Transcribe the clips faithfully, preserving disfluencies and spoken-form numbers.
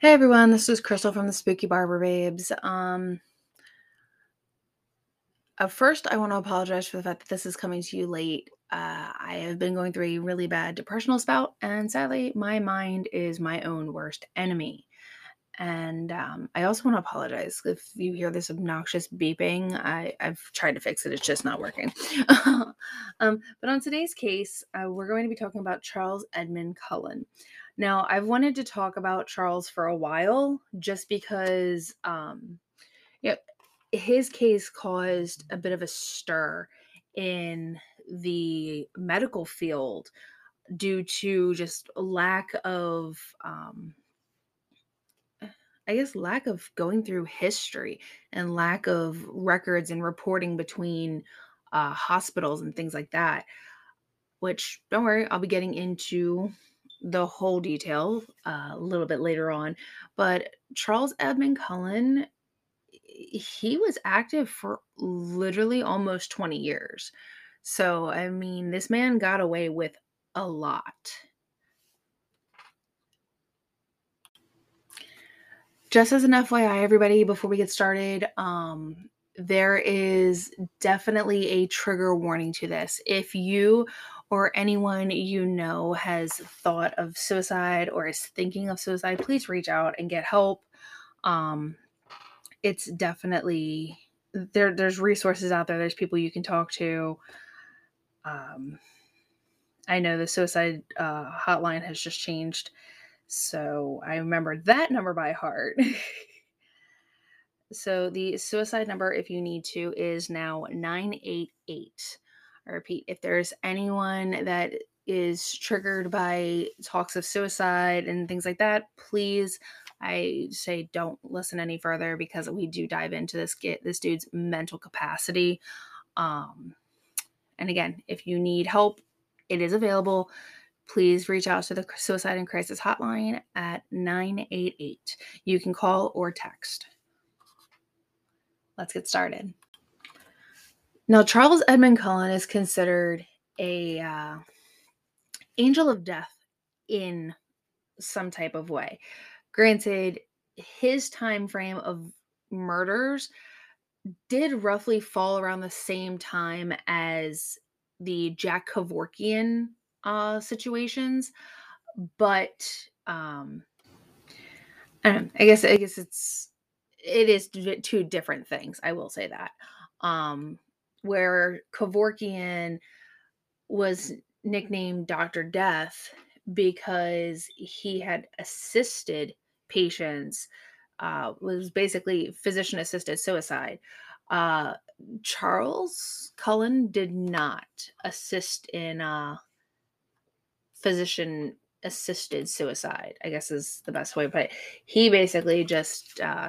Hey everyone, this is Crystal from the Spooky Barber Babes. Um, uh, first, I want to apologize for the fact that this is coming to you late. Uh, I have been going through a really bad depressional spout, and sadly, my mind is my own worst enemy. And um, I also want to apologize if you hear this obnoxious beeping. I, I've tried to fix it, it's just not working. um, but on today's case, uh, we're going to be talking about Charles Edmund Cullen. Now, I've wanted to talk about Charles for a while just because um, you know, his case caused a bit of a stir in the medical field due to just lack of um, I guess lack of going through history and lack of records and reporting between uh, hospitals and things like that. Which, don't worry, I'll be getting into the whole detail uh, a little bit later on. But Charles Edmund Cullen, he was active for literally almost twenty years. So, I mean, this man got away with a lot. Just as an F Y I, everybody, before we get started, um, there is definitely a trigger warning to this. If you or anyone you know has thought of suicide or is thinking of suicide, please reach out and get help. Um, it's definitely there. There's resources out there. There's people you can talk to. Um, I know the suicide uh, hotline has just changed, so I remember that number by heart. So the suicide number, if you need to, is now nine eight eight. I repeat, if there's anyone that is triggered by talks of suicide and things like that, please, I say don't listen any further because we do dive into this get this dude's mental capacity. Um, and again, if you need help, it is available. Please reach out to the Suicide and Crisis Hotline at nine eight eight. You can call or text. Let's get started. Now, Charles Edmund Cullen is considered a uh, angel of death in some type of way. Granted, his time frame of murders did roughly fall around the same time as the Jack Kevorkian uh, situations, but um, I don't know. I guess I guess it's it is two different things. I will say that. Um, where Kevorkian was nicknamed Doctor Death because he had assisted patients, uh, was basically physician assisted suicide. Uh, Charles Cullen did not assist in uh, physician assisted suicide, I guess is the best way to put it. He basically just, uh,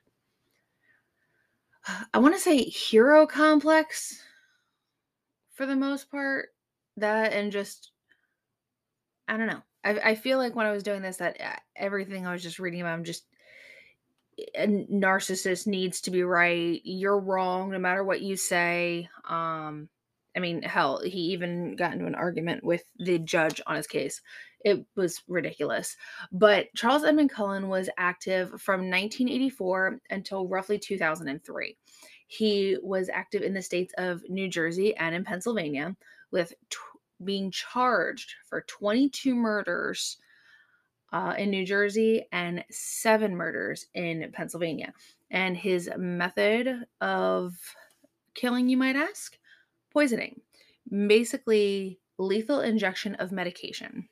I want to say hero complex for the most part. That and just I don't know. I I feel like when I was doing this, that uh, everything I was just reading about, I'm just a narcissist needs to be right. You're wrong, no matter what you say. Um, I mean, hell, he even got into an argument with the judge on his case. It was ridiculous. But Charles Edmund Cullen was active from nineteen eighty-four until roughly two thousand three. He was active in the states of New Jersey and in Pennsylvania, with t- being charged for twenty-two murders uh, in New Jersey and seven murders in Pennsylvania. And his method of killing, you might ask? Poisoning. Basically, lethal injection of medication.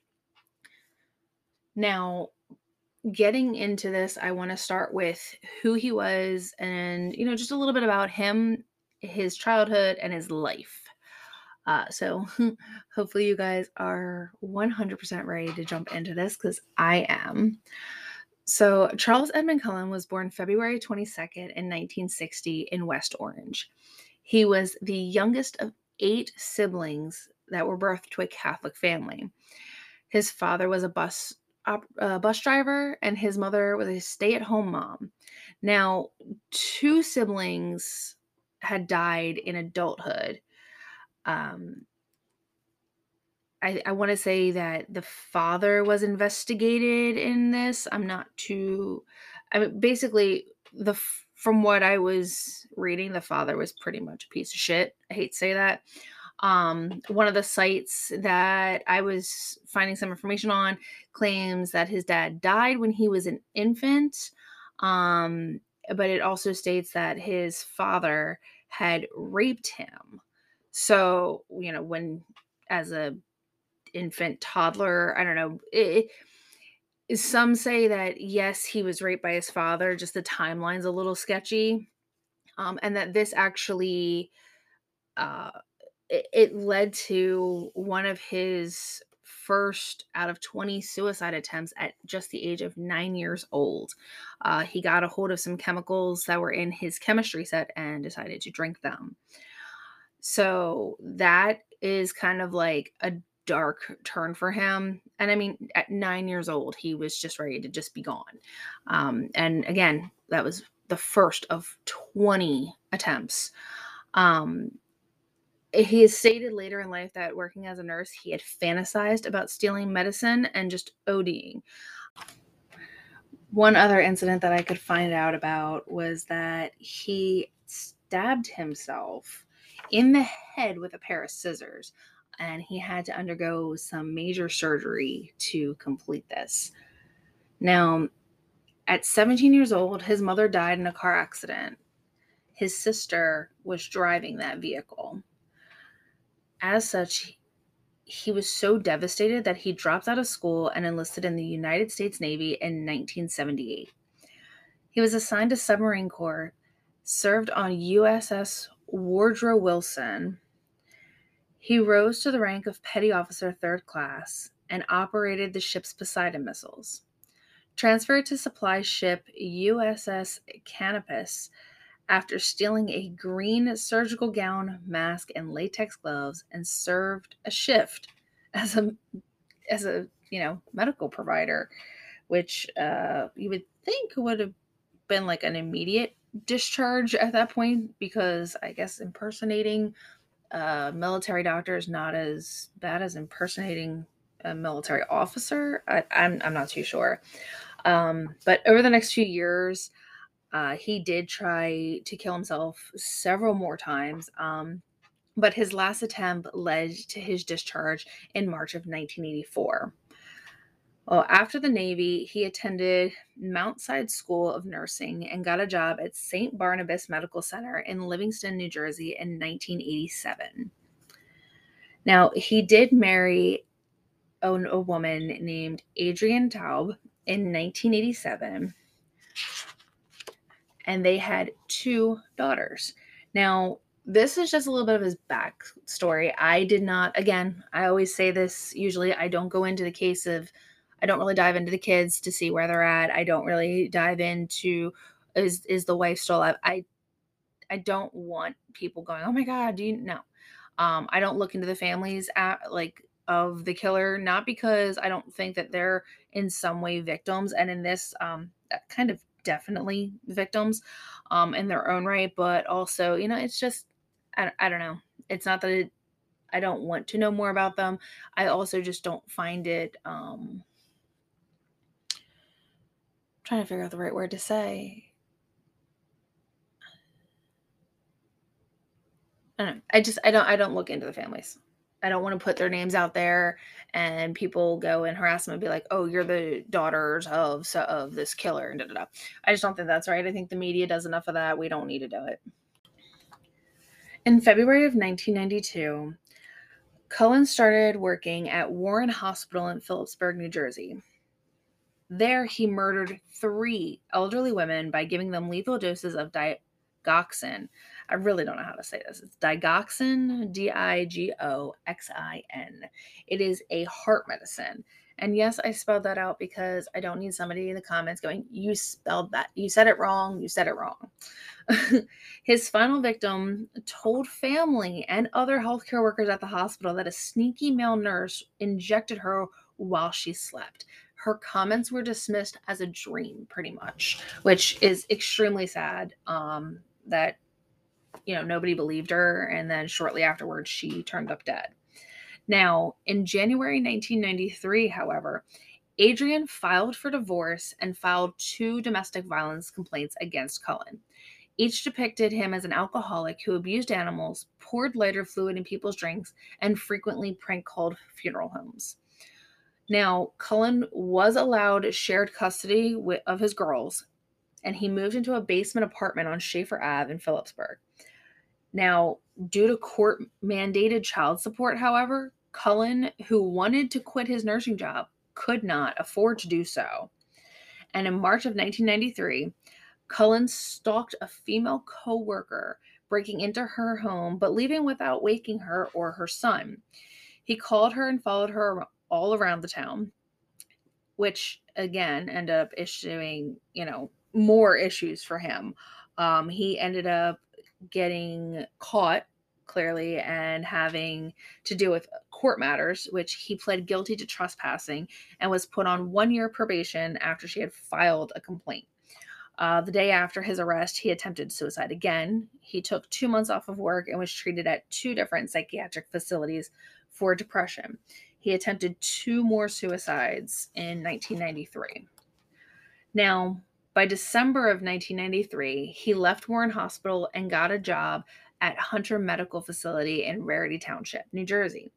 Now, getting into this, I want to start with who he was and, you know, just a little bit about him, his childhood, and his life. Uh, so hopefully you guys are one hundred percent ready to jump into this because I am. So Charles Edmund Cullen was born February twenty-second in nineteen sixty in West Orange. He was the youngest of eight siblings that were birthed to a Catholic family. His father was a bus op, uh, bus driver, and his mother was a stay-at-home mom. Now, two siblings had died in adulthood. Um, I, I want to say that the father was investigated in this. I'm not too. I mean, basically, the f- from what I was reading, the father was pretty much a piece of shit. I hate to say that. Um, one of the sites that I was finding some information on claims that his dad died when he was an infant. Um, but it also states that his father had raped him. So, you know, when as a infant toddler, I don't know. It, it, some say that yes, he was raped by his father, just the timeline's a little sketchy. Um, and that this actually uh it, it led to one of his first out of twenty suicide attempts at just the age of nine years old. Uh, he got a hold of some chemicals that were in his chemistry set and decided to drink them. So that is kind of like a dark turn for him. And I mean, at nine years old, he was just ready to just be gone. Um, and again, that was the first of twenty attempts. Um, he has stated later in life that working as a nurse, he had fantasized about stealing medicine and just ODing. One other incident that I could find out about was that he stabbed himself in the head with a pair of scissors, and he had to undergo some major surgery to complete this. Now, at seventeen years old, his mother died in a car accident. His sister was driving that vehicle. As such, he was so devastated that he dropped out of school and enlisted in the United States Navy in nineteen seventy-eight. He was assigned to submarine corps, served on U S S Woodrow Wilson. He rose to the rank of Petty Officer Third Class and operated the ship's Poseidon missiles. Transferred to supply ship U S S Canopus after stealing a green surgical gown, mask, and latex gloves, and served a shift as a as a you know medical provider, which uh, you would think would have been like an immediate discharge at that point, because I guess impersonating a military doctor is not as bad as impersonating a military officer. I, I'm I'm not too sure. Um, but over the next few years, uh, he did try to kill himself several more times. Um, but his last attempt led to his discharge in March of nineteen eighty-four. Well, after the Navy, he attended Mount Side School of Nursing and got a job at Saint Barnabas Medical Center in Livingston, New Jersey in nineteen eighty-seven. Now, he did marry a, a woman named Adrienne Taub in nineteen eighty-seven, and they had two daughters. Now, this is just a little bit of his backstory. I did not, again, I always say this, usually I don't go into the case of, I don't really dive into the kids to see where they're at. I don't really dive into, is is the wife still alive? I I don't want people going, oh my God, do you know? Um, I don't look into the families at, like of the killer, not because I don't think that they're in some way victims, and in this, um, kind of definitely victims, um, in their own right, but also, you know, it's just, I, I don't know. It's not that it, I don't want to know more about them. I also just don't find it, um, I'm trying to figure out the right word to say. I don't know. I just I don't I don't look into the families. I don't want to put their names out there and people go and harass them and be like, "Oh, you're the daughters of so of this killer," and da da da. I just don't think that's right. I think the media does enough of that. We don't need to do it. In February of nineteen ninety-two, Cullen started working at Warren Hospital in Phillipsburg, New Jersey. There, he murdered three elderly women by giving them lethal doses of digoxin. I really don't know how to say this. It's digoxin, D I G O X I N. It is a heart medicine. And yes, I spelled that out because I don't need somebody in the comments going, you spelled that. You said it wrong. You said it wrong. His final victim told family and other healthcare workers at the hospital that a sneaky male nurse injected her while she slept. Her comments were dismissed as a dream, pretty much, which is extremely sad. Um, that, you know, nobody believed her, and then shortly afterwards, she turned up dead. Now, in January nineteen ninety-three, however, Adrian filed for divorce and filed two domestic violence complaints against Cullen. Each depicted him as an alcoholic who abused animals, poured lighter fluid in people's drinks, and frequently prank called funeral homes. Now, Cullen was allowed shared custody with, of his girls, and he moved into a basement apartment on Schaefer Avenue in Phillipsburg. Now, due to court mandated child support, however, Cullen, who wanted to quit his nursing job, could not afford to do so. And in March of nineteen ninety-three, Cullen stalked a female co-worker, breaking into her home but leaving without waking her or her son. He called her and followed her all around the town, which again ended up issuing, you know, more issues for him. Um, he ended up getting caught clearly and having to deal with court matters, which he pled guilty to trespassing and was put on one year probation after she had filed a complaint. Uh, the day after his arrest, he attempted suicide again. He took two months off of work and was treated at two different psychiatric facilities for depression. He attempted two more suicides in nineteen ninety-three. Now, by December of nineteen ninety-three, he left Warren Hospital and got a job at Hunter Medical Facility in Rarity Township, New Jersey.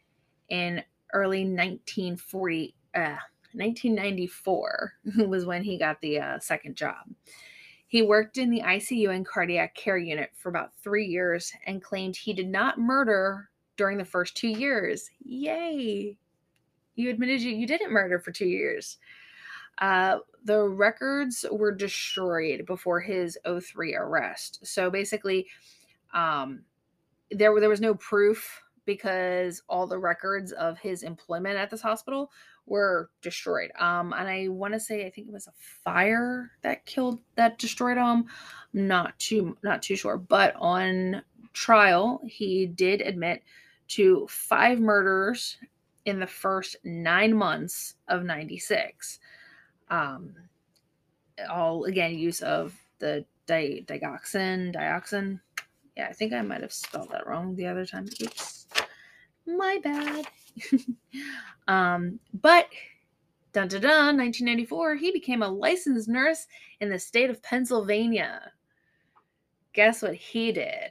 In early nineteen forty, uh, nineteen ninety-four was when he got the uh, second job. He worked in the I C U and cardiac care unit for about three years and claimed he did not murder during the first two years. Yay! You admitted you, you didn't murder for two years. Uh, the records were destroyed before his oh three arrest. So basically, um, there, there was no proof because all the records of his employment at this hospital were destroyed. Um, and I want to say I think it was a fire that killed that destroyed him. Not too not too sure. But on trial, he did admit to five murders in the first nine months of ninety-six. Um, all again use of the di- digoxin, dioxin. Yeah, I think I might have spelled that wrong the other time. Oops. My bad. um, but dun dun dun, nineteen ninety-four, he became a licensed nurse in the state of Pennsylvania. Guess what he did?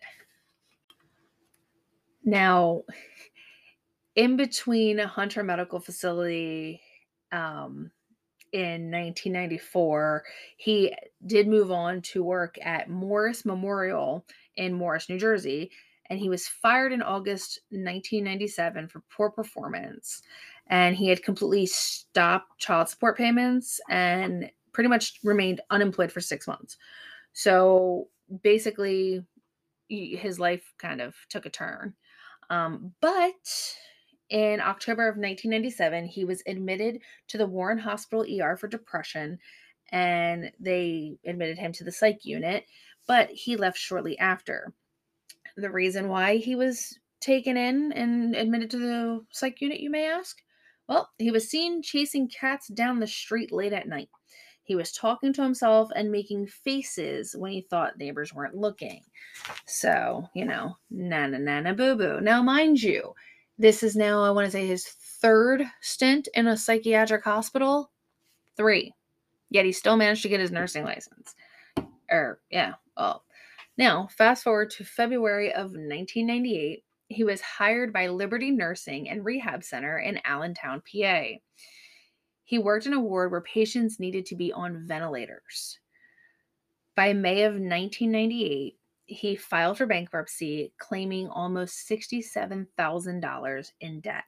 Now, in between Hunter Medical Facility, um, in nineteen ninety-four, he did move on to work at Morris Memorial in Morris, New Jersey, and he was fired in August nineteen ninety-seven for poor performance. And he had completely stopped child support payments and pretty much remained unemployed for six months. So basically, his life kind of took a turn. Um, but in October of nineteen ninety-seven, he was admitted to the Warren Hospital E R for depression, and they admitted him to the psych unit, but he left shortly after. The reason why he was taken in and admitted to the psych unit, you may ask? Well, he was seen chasing cats down the street late at night. He was talking to himself and making faces when he thought neighbors weren't looking. So, you know, nana nana boo boo. Now, mind you, this is now, I want to say, his third stint in a psychiatric hospital. Three. Yet he still managed to get his nursing license. Or, yeah, well. Now, fast forward to February of nineteen ninety-eight. He was hired by Liberty Nursing and Rehab Center in Allentown, P A. He worked in a ward where patients needed to be on ventilators. By May of nineteen ninety-eight, he filed for bankruptcy, claiming almost sixty-seven thousand dollars in debt.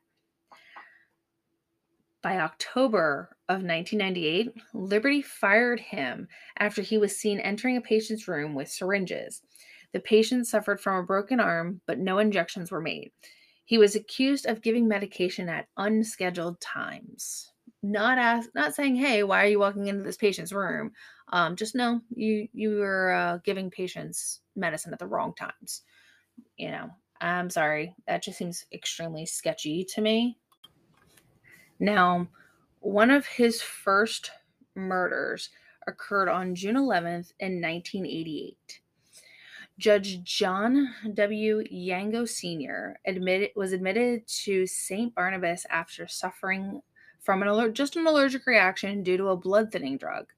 By October of nineteen ninety-eight, Liberty fired him after he was seen entering a patient's room with syringes. The patient suffered from a broken arm, but no injections were made. He was accused of giving medication at unscheduled times. Not ask, not saying, "Hey, why are you walking into this patient's room?" Um, just know you you were uh, giving patients medicine at the wrong times. You know, I'm sorry, that just seems extremely sketchy to me. Now, one of his first murders occurred on June eleventh in nineteen eighty-eight. Judge John W. Yango Senior admitted was admitted to Saint Barnabas after suffering from an aller- just an allergic reaction due to a blood thinning drug.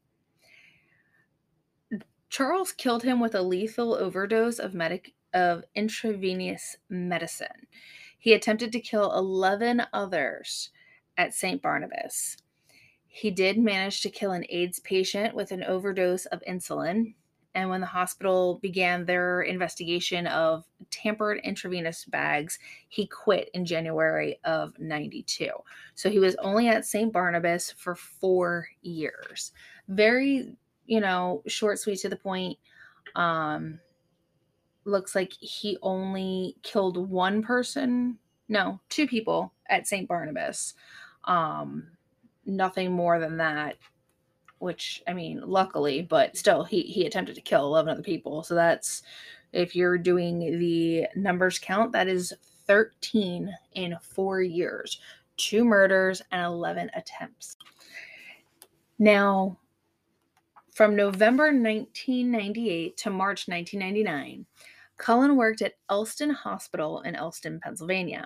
Charles killed him with a lethal overdose of medic of intravenous medicine. He attempted to kill eleven others at Saint Barnabas. He did manage to kill an AIDS patient with an overdose of insulin. And when the hospital began their investigation of tampered intravenous bags, he quit in January of ninety-two. So he was only at Saint Barnabas for four years. Very, you know, short, sweet, to the point. Um, looks like he only killed one person. No, two people at Saint Barnabas. Um, nothing more than that, which, I mean, luckily, but still, he, he attempted to kill eleven other people. So that's, if you're doing the numbers count, that is thirteen in four years. Two murders and eleven attempts. Now, from November nineteen ninety-eight to March nineteen ninety-nine, Cullen worked at Elston Hospital in Elston, Pennsylvania.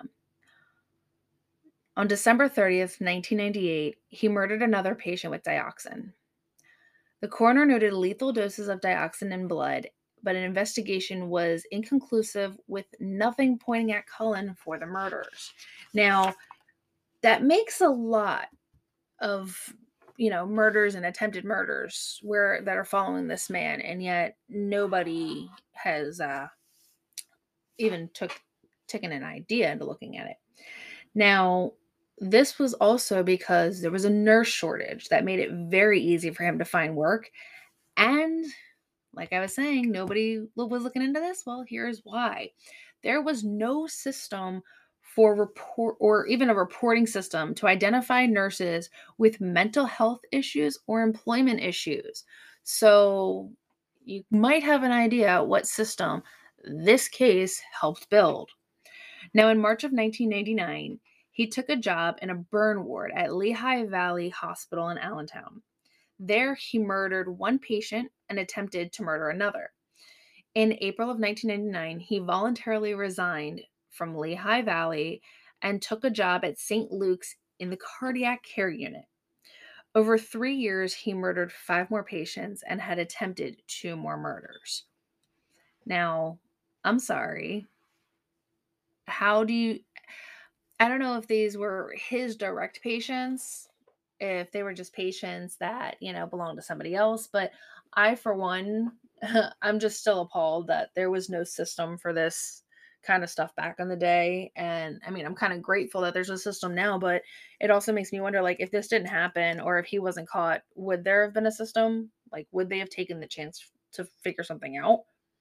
On December thirtieth, nineteen ninety-eight, he murdered another patient with dioxin. The coroner noted lethal doses of dioxin in blood, but an investigation was inconclusive with nothing pointing at Cullen for the murders. Now, that makes a lot of, you know, murders and attempted murders where that are following this man, and yet nobody has uh, even took taken an idea into looking at it. Now, this was also because there was a nurse shortage that made it very easy for him to find work. And like I was saying, nobody was looking into this. Well, here's why. There was no system for report or even a reporting system to identify nurses with mental health issues or employment issues. So you might have an idea what system this case helped build. Now, in March of nineteen ninety-nine, he took a job in a burn ward at Lehigh Valley Hospital in Allentown. There, he murdered one patient and attempted to murder another. In April of nineteen ninety-nine, he voluntarily resigned from Lehigh Valley and took a job at Saint Luke's in the cardiac care unit. Over three years, he murdered five more patients and had attempted two more murders. Now, I'm sorry. How do you... I don't know if these were his direct patients, if they were just patients that, you know, belonged to somebody else. But I, for one, I'm just still appalled that there was no system for this kind of stuff back in the day. And I mean, I'm kind of grateful that there's a system now, but it also makes me wonder, like, if this didn't happen or if he wasn't caught, would there have been a system? Like, would they have taken the chance to figure something out?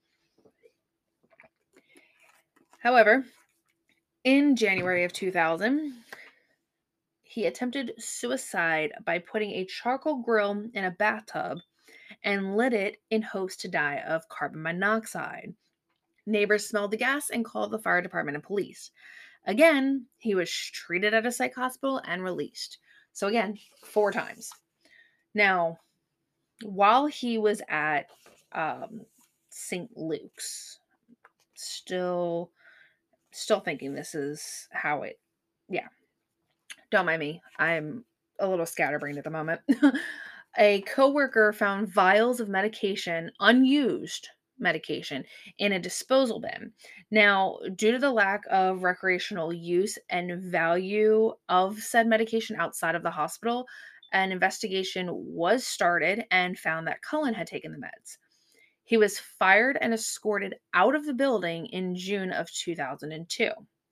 However, in January of two thousand, he attempted suicide by putting a charcoal grill in a bathtub and lit it in hopes to die of carbon monoxide. Neighbors smelled the gas and called the fire department and police. Again, he was treated at a psych hospital and released. So again, four times. Now, while he was at um, Saint Luke's, still, still thinking this is how it, yeah. Don't mind me. I'm a little scatterbrained at the moment. A coworker found vials of medication, unused medication, in a disposal bin. Now, due to the lack of recreational use and value of said medication outside of the hospital, an investigation was started and found that Cullen had taken the meds. He was fired and escorted out of the building in June of two thousand two.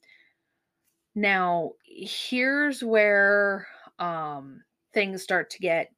Now, here's where um, things start to get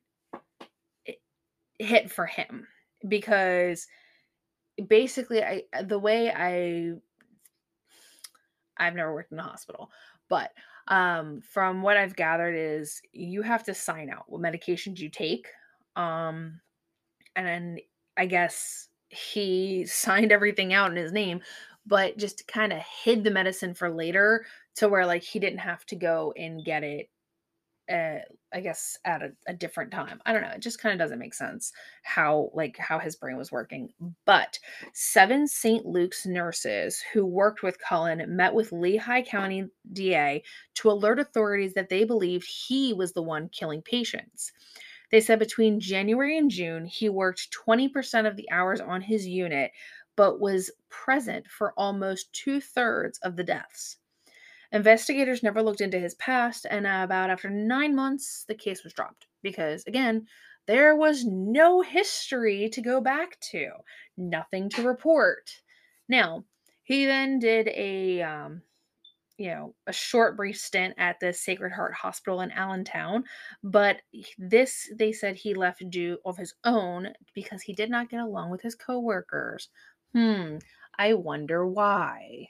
hit for him, because basically, I the way I I've never worked in a hospital, but um, from what I've gathered is you have to sign out what medications you take, um, and then I guess he signed everything out in his name, but just kind of hid the medicine for later to where, like, he didn't have to go and get it uh, I guess at a, a different time. I don't know. It just kind of doesn't make sense how like how his brain was working. But seven Saint Luke's nurses who worked with Cullen met with Lehigh County D A to alert authorities that they believed he was the one killing patients. They said between January and June, he worked twenty percent of the hours on his unit, but was present for almost two thirds of the deaths. Investigators never looked into his past, and uh, about after nine months, the case was dropped because, again, there was no history to go back to, nothing to report. Now, he then did a, um, you know, a short, brief stint at the Sacred Heart Hospital in Allentown, but this they said he left due of his own because he did not get along with his coworkers. Hmm, I wonder why.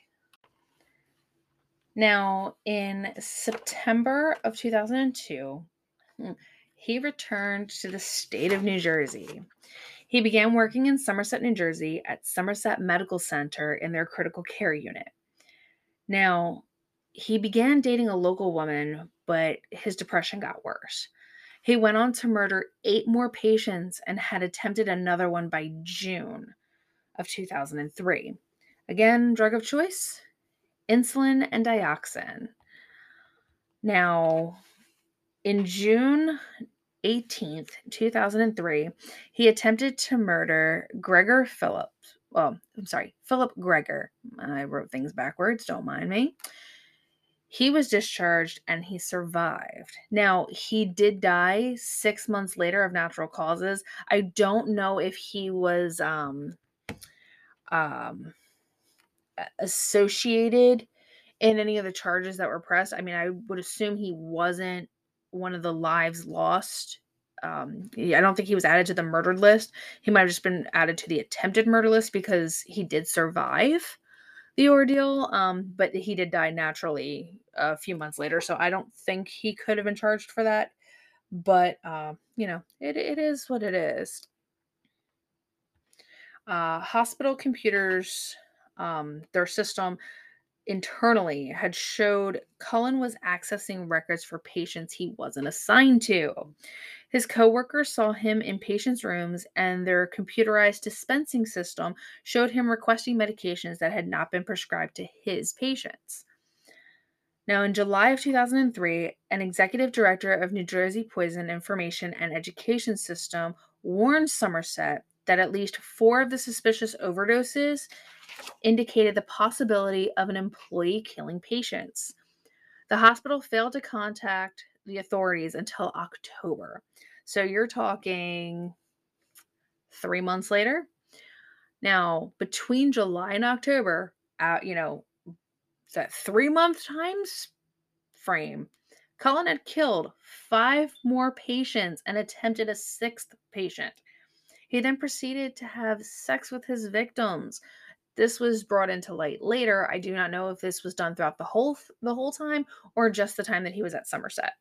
Now, in September of two thousand two, hmm, he returned to the state of New Jersey. He began working in Somerset, New Jersey at Somerset Medical Center in their critical care unit. Now, he began dating a local woman, but his depression got worse. He went on to murder eight more patients and had attempted another one by June of two thousand three. Again, drug of choice? Insulin and dioxin. Now, in June eighteenth, two thousand three, he attempted to murder Gregor Phillips. Well, I'm sorry, Philip Gregor. I wrote things backwards, don't mind me. He was discharged and he survived. Now, he did die six months later of natural causes. I don't know if he was um, um, associated in any of the charges that were pressed. I mean, I would assume he wasn't one of the lives lost. Um, I don't think he was added to the murdered list. He might have just been added to the attempted murder list because he did survive the ordeal, um, but he did die naturally a few months later. So I don't think he could have been charged for that. But, uh, you know, it, it is what it is. Uh, hospital computers, um, their system internally had showed Cullen was accessing records for patients he wasn't assigned to. His coworkers saw him in patients' rooms, and their computerized dispensing system showed him requesting medications that had not been prescribed to his patients. Now, in July of two thousand three, an executive director of New Jersey Poison Information and Education System warned Somerset that at least four of the suspicious overdoses indicated the possibility of an employee killing patients. The hospital failed to contact the authorities until October. So you're talking three months later. Now, between July and October, uh, you know, that three month times frame, Cullen had killed five more patients and attempted a sixth patient. He then proceeded to have sex with his victims. This was brought into light later. I do not know if this was done throughout the whole the whole time or just the time that he was at Somerset.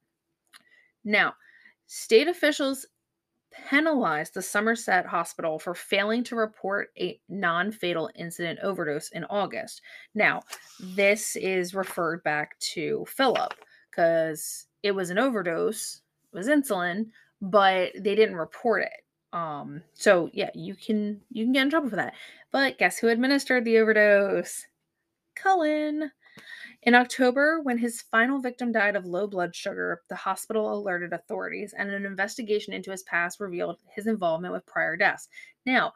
Now, state officials penalized the Somerset Hospital for failing to report a non-fatal incident overdose in August. Now, this is referred back to Philip because it was an overdose, it was insulin, but they didn't report it. Um, so yeah, you can you can get in trouble for that. But guess who administered the overdose? Cullen. In October, when his final victim died of low blood sugar, the hospital alerted authorities, and an investigation into his past revealed his involvement with prior deaths. Now,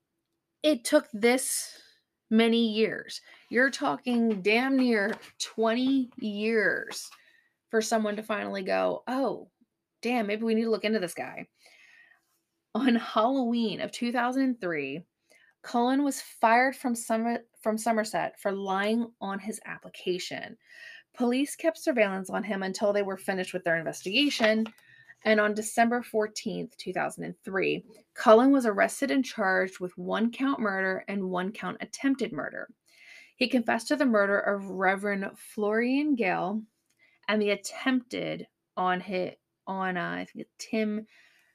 it took this many years. You're talking damn near twenty years for someone to finally go, oh, damn, maybe we need to look into this guy. On Halloween of two thousand three, Cullen was fired from, Summer, from Somerset for lying on his application. Police kept surveillance on him until they were finished with their investigation, and on December fourteenth, two thousand three, Cullen was arrested and charged with one count murder and one count attempted murder. He confessed to the murder of Reverend Florian Gale and the attempted on hit on uh, I think Tim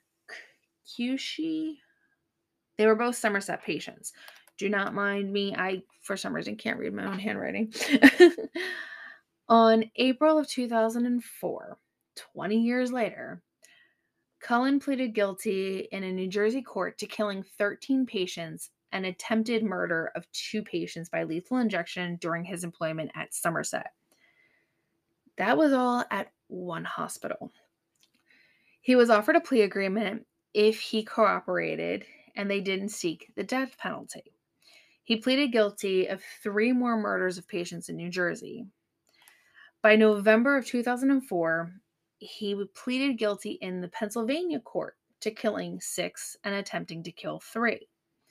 Cushy. They were both Somerset patients. Do not mind me. I, for some reason, can't read my own handwriting. On April of two thousand four, twenty years later, Cullen pleaded guilty in a New Jersey court to killing thirteen patients and attempted murder of two patients by lethal injection during his employment at Somerset. That was all at one hospital. He was offered a plea agreement if he cooperated and they didn't seek the death penalty. He pleaded guilty of three more murders of patients in New Jersey. By November of two thousand four, he pleaded guilty in the Pennsylvania court to killing six and attempting to kill three.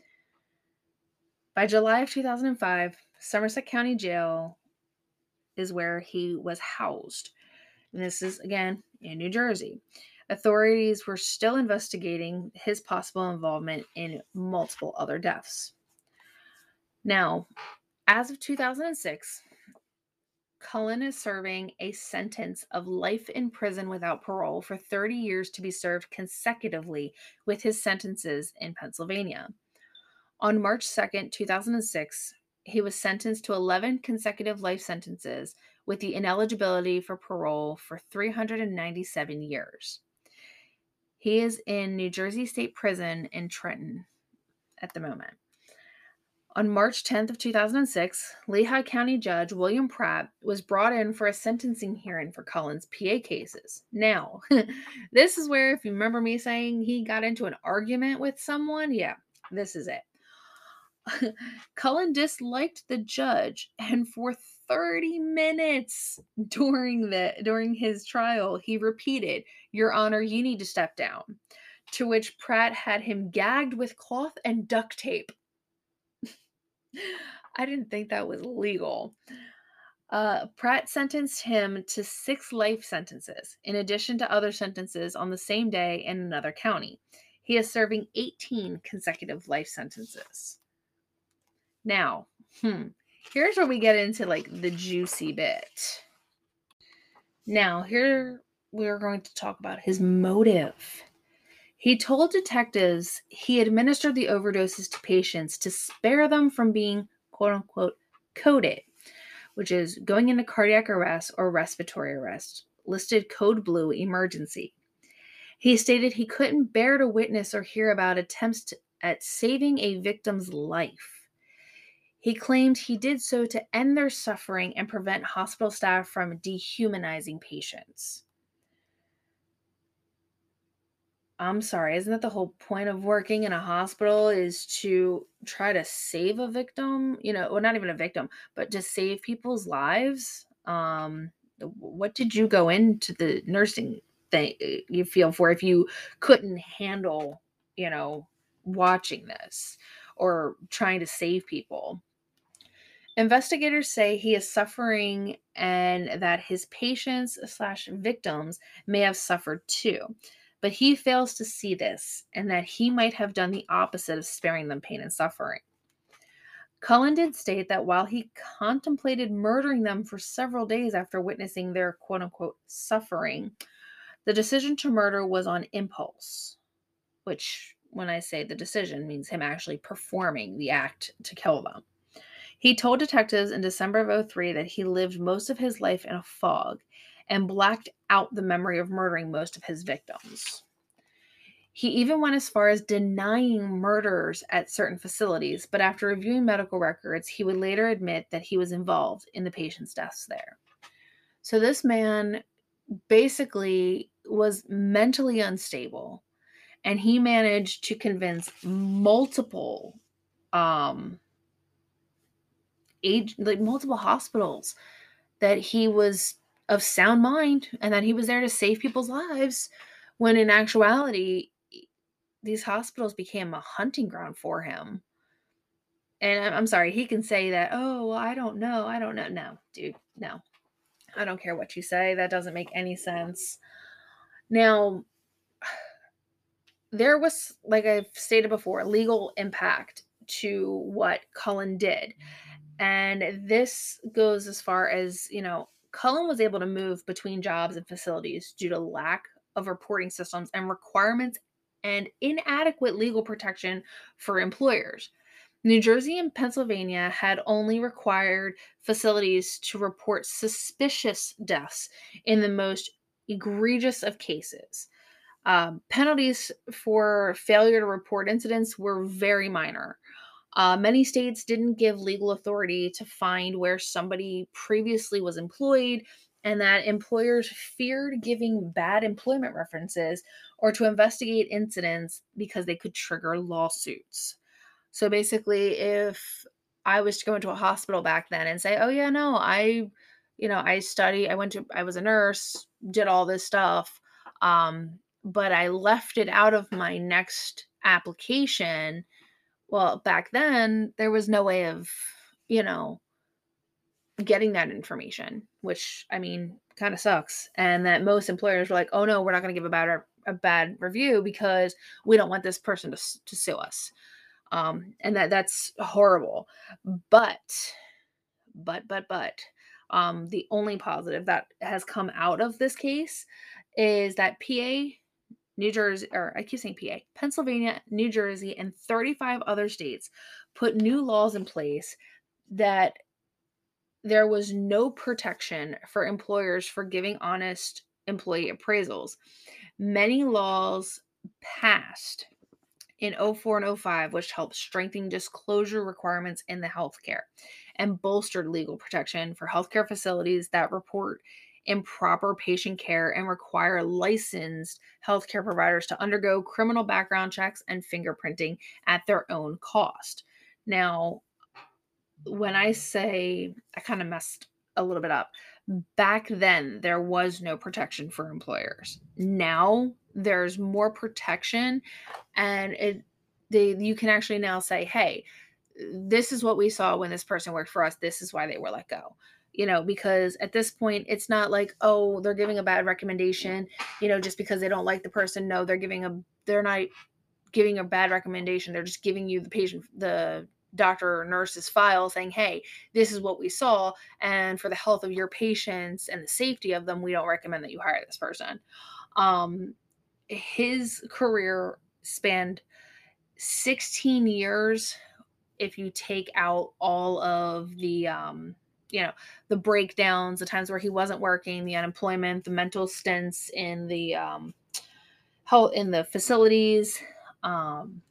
By July of two thousand five, Somerset County Jail is where he was housed. And this is, again, in New Jersey. Authorities were still investigating his possible involvement in multiple other deaths. Now, as of two thousand six, Cullen is serving a sentence of life in prison without parole for thirty years to be served consecutively with his sentences in Pennsylvania. On March second, two thousand six, he was sentenced to eleven consecutive life sentences with the ineligibility for parole for three hundred ninety-seven years. He is in New Jersey State Prison in Trenton at the moment. On March tenth of two thousand six, Lehigh County Judge William Pratt was brought in for a sentencing hearing for Cullen's P A cases. Now, this is where, if you remember me saying he got into an argument with someone, yeah, this is it. Cullen disliked the judge, and for thirty minutes during the during his trial, he repeated, "Your Honor, you need to step down." To which Pratt had him gagged with cloth and duct tape. I didn't think that was legal. Uh, Pratt sentenced him to six life sentences, in addition to other sentences on the same day in another county. He is serving eighteen consecutive life sentences. Now, hmm, here's where we get into like the juicy bit. Now, here we're going to talk about his motive. He told detectives he administered the overdoses to patients to spare them from being, quote unquote, coded, which is going into cardiac arrest or respiratory arrest, listed code blue emergency. He stated he couldn't bear to witness or hear about attempts to, at saving a victim's life. He claimed he did so to end their suffering and prevent hospital staff from dehumanizing patients. I'm sorry, isn't that the whole point of working in a hospital, is to try to save a victim? You know, well, not even a victim, but to save people's lives? Um, what did you go into the nursing thing you feel for if you couldn't handle, you know, watching this or trying to save people? Investigators say he is suffering and that his patients slash victims may have suffered too. But he fails to see this, and that he might have done the opposite of sparing them pain and suffering. Cullen did state that while he contemplated murdering them for several days after witnessing their quote-unquote suffering, the decision to murder was on impulse, which, when I say the decision, means him actually performing the act to kill them. He told detectives in December of oh three that he lived most of his life in a fog and blacked out the memory of murdering most of his victims. He even went as far as denying murders at certain facilities, but after reviewing medical records, he would later admit that he was involved in the patients' deaths there. So this man basically was mentally unstable, and he managed to convince multiple um, age, like multiple hospitals that he was of sound mind and that he was there to save people's lives, when in actuality, these hospitals became a hunting ground for him. And I'm sorry, he can say that, oh, well, I don't know, I don't know. No, dude, no. I don't care what you say. That doesn't make any sense. Now, there was, like I've stated before, legal impact to what Cullen did. And this goes as far as, you know, Cullen was able to move between jobs and facilities due to lack of reporting systems and requirements and inadequate legal protection for employers. New Jersey and Pennsylvania had only required facilities to report suspicious deaths in the most egregious of cases. Um, penalties for failure to report incidents were very minor. Uh, many states didn't give legal authority to find where somebody previously was employed, and that employers feared giving bad employment references or to investigate incidents because they could trigger lawsuits. So basically, if I was to go into a hospital back then and say, "Oh yeah, no, I, you know, I study, I went to, I was a nurse, did all this stuff, um, but I left it out of my next application." Well, back then there was no way of, you know, getting that information, which I mean, kind of sucks. And that most employers were like, "Oh no, we're not going to give a bad re- a bad review because we don't want this person to s- to sue us." Um, and that that's horrible. But but but but um, the only positive that has come out of this case is that P A, New Jersey, or I keep saying P A, Pennsylvania, New Jersey, and thirty-five other states put new laws in place that there was no protection for employers for giving honest employee appraisals. Many laws passed in oh four and oh five, which helped strengthen disclosure requirements in the healthcare and bolstered legal protection for healthcare facilities that report improper patient care and require licensed healthcare providers to undergo criminal background checks and fingerprinting at their own cost. Now, when I say I kind of messed a little bit up, back then there was no protection for employers. Now there's more protection, and it they you can actually now say, "Hey, this is what we saw when this person worked for us. This is why they were let go." You know, because at this point it's not like, "Oh, they're giving a bad recommendation, you know, just because they don't like the person." No, they're giving a they're not giving a bad recommendation. They're just giving you the patient, the doctor or nurse's file saying, "Hey, this is what we saw. And for the health of your patients and the safety of them, we don't recommend that you hire this person." Um, his career spanned sixteen years if you take out all of the, um, you know, the breakdowns, the times where he wasn't working, the unemployment, the mental stints in the um, health in the facilities. Um,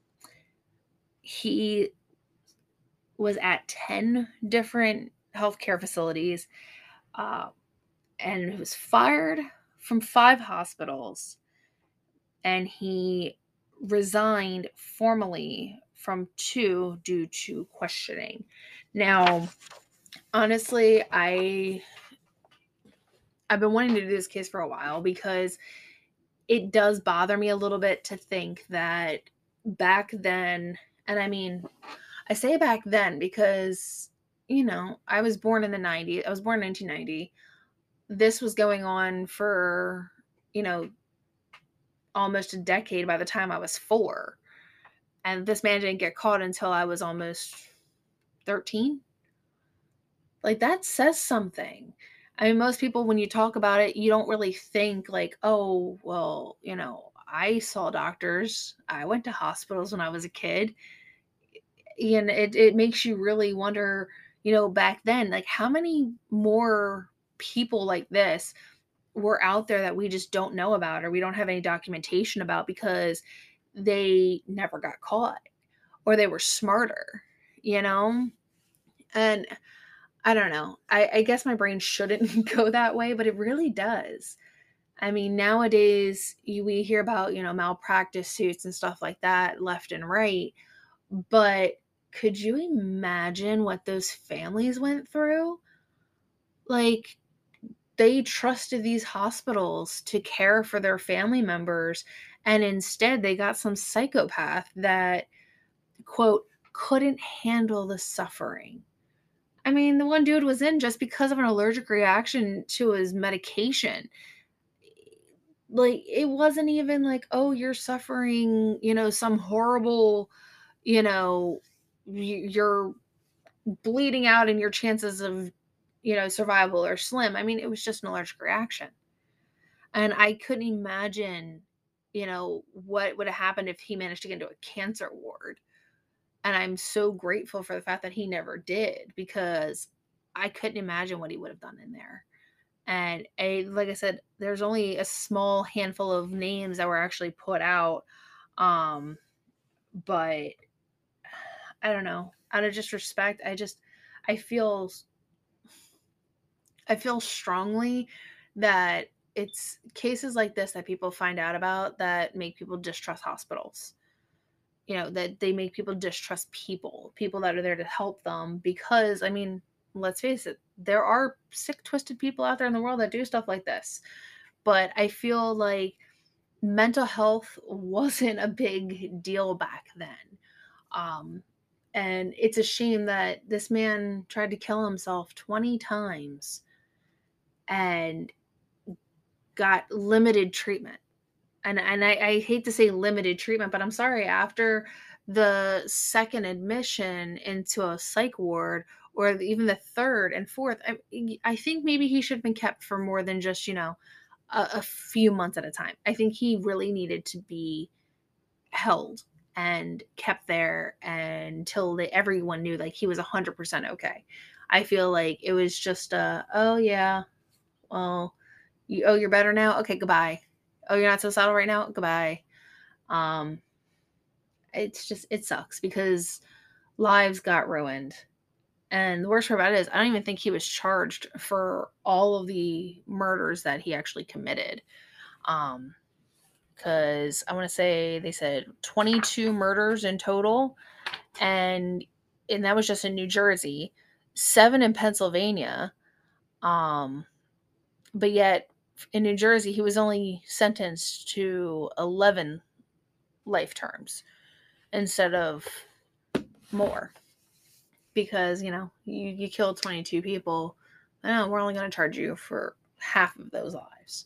he was at ten different healthcare facilities, uh, and was fired from five hospitals, and he resigned formally from two due to questioning. Now, honestly, I I've been wanting to do this case for a while because it does bother me a little bit to think that back then, and I mean, I say back then because, you know, I was born in the nineties. I was born in nineteen ninety. This was going on for, you know, almost a decade by the time I was four. And this man didn't get caught until I was almost thirteen. Like, that says something. I mean, most people, when you talk about it, you don't really think, like, "Oh, well, you know, I saw doctors. I went to hospitals when I was a kid." And it, it makes you really wonder, you know, back then, like, how many more people like this were out there that we just don't know about or we don't have any documentation about because they never got caught or they were smarter, you know? And I don't know. I, I guess my brain shouldn't go that way, but it really does. I mean, nowadays you, we hear about, you know, malpractice suits and stuff like that left and right. But could you imagine what those families went through? Like, they trusted these hospitals to care for their family members, and instead they got some psychopath that, quote, couldn't handle the suffering. I mean, the one dude was in just because of an allergic reaction to his medication. Like, it wasn't even like, "Oh, you're suffering, you know, some horrible, you know, you're bleeding out and your chances of, you know, survival are slim." I mean, it was just an allergic reaction. And I couldn't imagine, you know, what would have happened if he managed to get into a cancer ward. And I'm so grateful for the fact that he never did because I couldn't imagine what he would have done in there. And a like I said, there's only a small handful of names that were actually put out. Um, but I don't know. Out of just respect, I just I feel I feel strongly that it's cases like this that people find out about that make people distrust hospitals. You know, that they make people distrust people, people that are there to help them because I mean, let's face it, there are sick, twisted people out there in the world that do stuff like this. But I feel like mental health wasn't a big deal back then. Um, and it's a shame that this man tried to kill himself twenty times and got limited treatment. And and I, I hate to say limited treatment, but I'm sorry, after the second admission into a psych ward, or even the third and fourth, I, I think maybe he should have been kept for more than just, you know, a, a few months at a time. I think he really needed to be held and kept there until they, everyone knew like he was one hundred percent okay. I feel like it was just a, oh yeah, well, you, oh, you're better now? Okay, goodbye. Oh, you're not so subtle right now? Goodbye. Um, it's just, it sucks because lives got ruined. And the worst part about it is, I don't even think he was charged for all of the murders that he actually committed. Um, because I want to say they said twenty-two murders in total, and and that was just in New Jersey, seven in Pennsylvania. Um, but yet in New Jersey, he was only sentenced to eleven life terms instead of more because you know you, you killed twenty-two people. I know we're only going to charge you for half of those lives.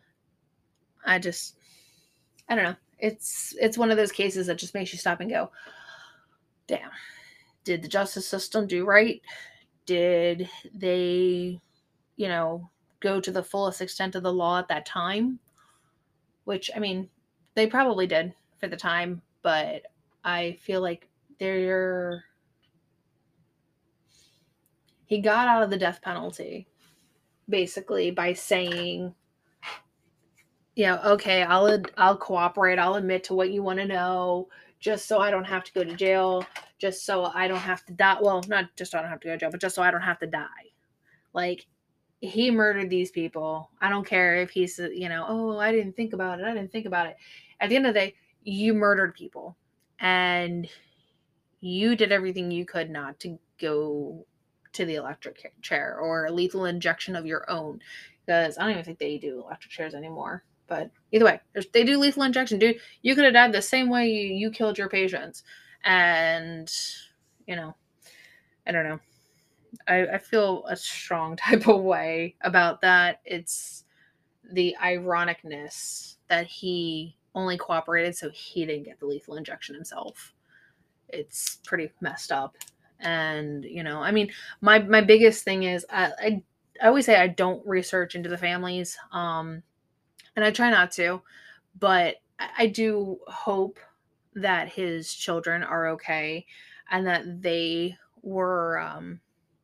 I just I don't know. It's it's one of those cases that just makes you stop and go, damn. Did the justice system do right? Did they, you know, go to the fullest extent of the law at that time? Which I mean, they probably did for the time, but I feel like they're he got out of the death penalty basically by saying, you know, okay, I'll I'll cooperate. I'll admit to what you want to know, just so I don't have to go to jail, just so I don't have to die. Well, not just so I don't have to go to jail, but just so I don't have to die. Like he murdered these people. I don't care if he's, you know, oh, I didn't think about it. I didn't think about it. At the end of the day, you murdered people, and you did everything you could not to go to the electric chair or a lethal injection of your own. Because I don't even think they do electric chairs anymore. But either way, they do lethal injection, dude. You could have died the same way you, you killed your patients. And, you know, I don't know. I, I feel a strong type of way about that. It's the ironicness that he only cooperated so he didn't get the lethal injection himself. It's pretty messed up. And, you know, I mean, my, my biggest thing is I, I, I always say I don't research into the families. Um, and I try not to, but I, I do hope that his children are okay and that they were, um,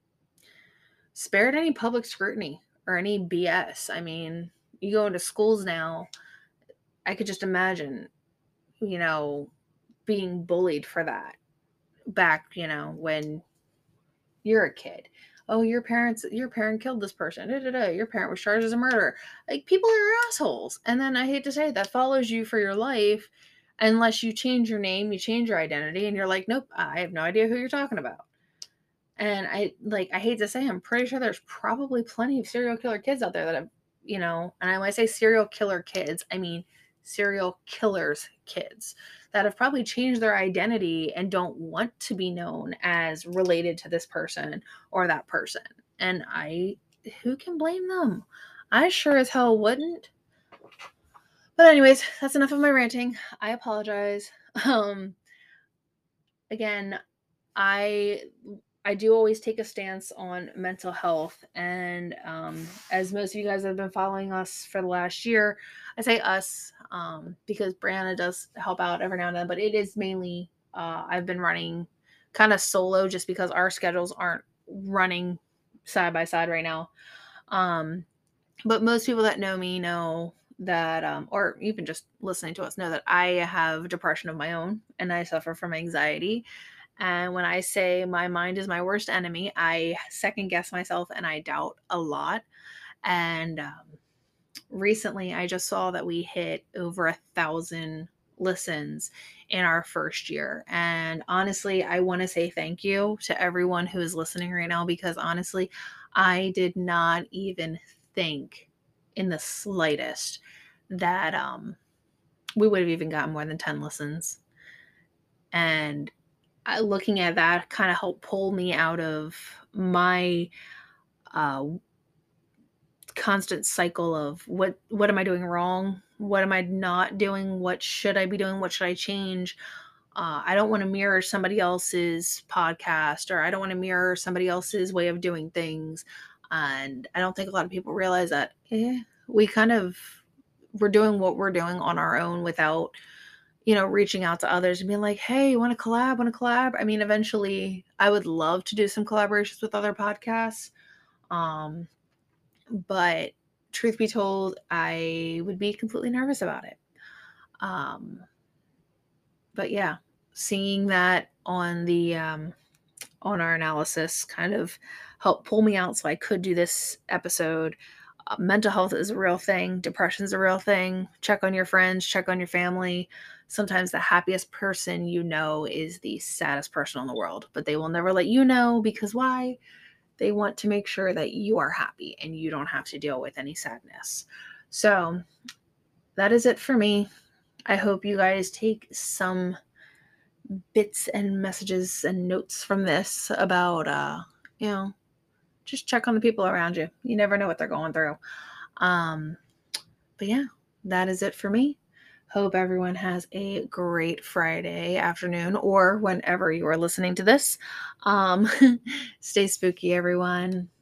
spared any public scrutiny or any B S. I mean, you go into schools now, I could just imagine, you know, being bullied for that back, you know, when you're a kid. Oh, your parents, your parent killed this person. Da, da, da. Your parent was charged as a murderer. Like, people are assholes. And then I hate to say it, that follows you for your life unless you change your name, you change your identity, and you're like, nope, I have no idea who you're talking about. And I like I hate to say, I'm pretty sure there's probably plenty of serial killer kids out there that have, you know, and when I say serial killer kids, I mean serial killers kids that have probably changed their identity and don't want to be known as related to this person or that person. And I who can blame them? I sure as hell wouldn't. But anyways, that's enough of my ranting. I apologize. Um again, I I do always take a stance on mental health, and um, as most of you guys have been following us for the last year, I say us um, because Brianna does help out every now and then, but it is mainly uh, I've been running kind of solo just because our schedules aren't running side by side right now. Um, But most people that know me know that, um, or even just listening to us, know that I have depression of my own and I suffer from anxiety. And when I say my mind is my worst enemy, I second guess myself and I doubt a lot. And um, recently, I just saw that we hit over a thousand listens in our first year. And honestly, I want to say thank you to everyone who is listening right now, because honestly, I did not even think in the slightest that um, we would have even gotten more than ten listens. And I, looking at that kind of helped pull me out of my uh, constant cycle of what what am I doing wrong? What am I not doing? What should I be doing? What should I change? Uh, I don't want to mirror somebody else's podcast, or I don't want to mirror somebody else's way of doing things. And I don't think a lot of people realize that eh, we kind of we're doing what we're doing on our own without, you know, reaching out to others and being like, hey, want to collab? Want to collab? I mean, eventually I would love to do some collaborations with other podcasts. Um, but truth be told, I would be completely nervous about it. Um, but yeah, seeing that on the um, on our analysis kind of helped pull me out so I could do this episode. Uh, mental health is a real thing. Depression is a real thing. Check on your friends. Check on your family. Sometimes the happiest person you know is the saddest person in the world, but they will never let you know, because why? They want to make sure that you are happy and you don't have to deal with any sadness. So that is it for me. I hope you guys take some bits and messages and notes from this about, uh, you know, just check on the people around you. You never know what they're going through. Um, but yeah, that is it for me. Hope everyone has a great Friday afternoon or whenever you are listening to this. Um, stay spooky, everyone.